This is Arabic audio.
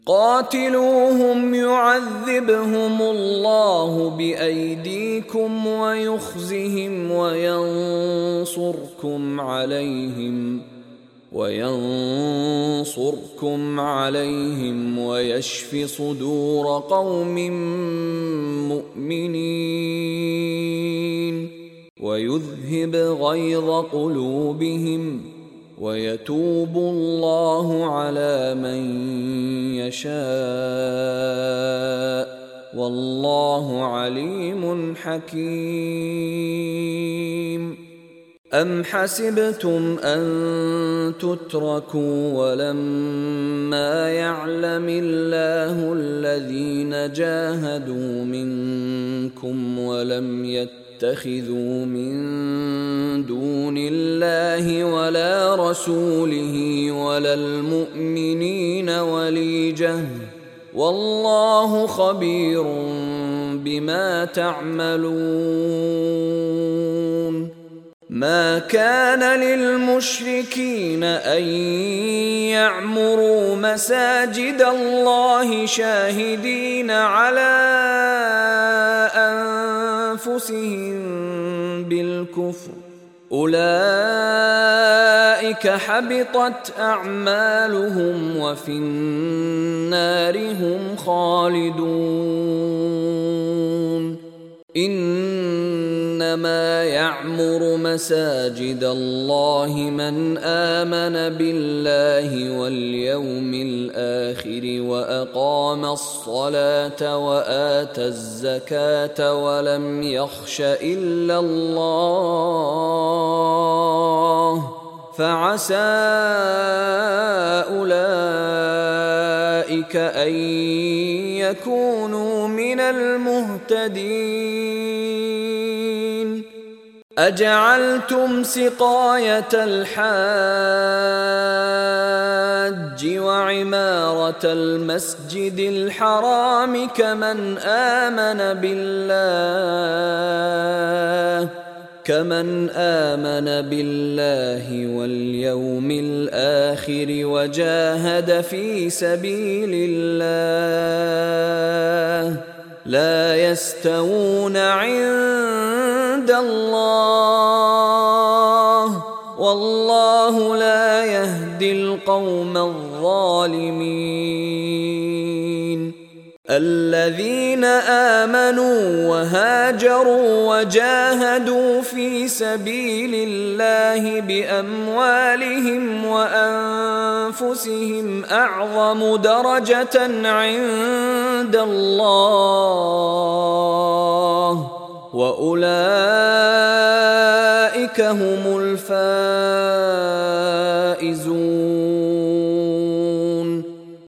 قاتلوهم يعذبهم الله بأيديكم ويخزهم وينصركم عليهم ويشف صدور قوم مؤمنين ويذهب غيظ قلوبهم ويتوب الله على من يشاء والله عليم حكيم. أم حسبتم أن تتركوا ولما يعلم الله الذين جاهدوا منكم ولم يتخذوا من دون الله ولا رسوله ولا المؤمنين وليجة والله خبير بما تعملون. ما كان للمشركين أن يعمروا مساجد الله شاهدين على أنفسهم بالكفر أولئك حبطت أعمالهم وفي النار هم خالدون. إنما يعمر مساجد الله من آمن بالله واليوم الآخر وأقام الصلاة وآتى الزكاة ولم يخش إلا الله فعسى أولئك أن يكونوا من المهتدين. أجعلتم سقاية الحاج وعمارة المسجد الحرام كمن آمن بالله واليوم الآخر وجاهد في سبيل الله لا يستوون عند الله والله لا يهدي القوم الظالمين. الذين آمنوا وهاجروا وجاهدوا في سبيل الله بأموالهم وأنفسهم أعظم درجة عند الله وأولئك هم الفائزون.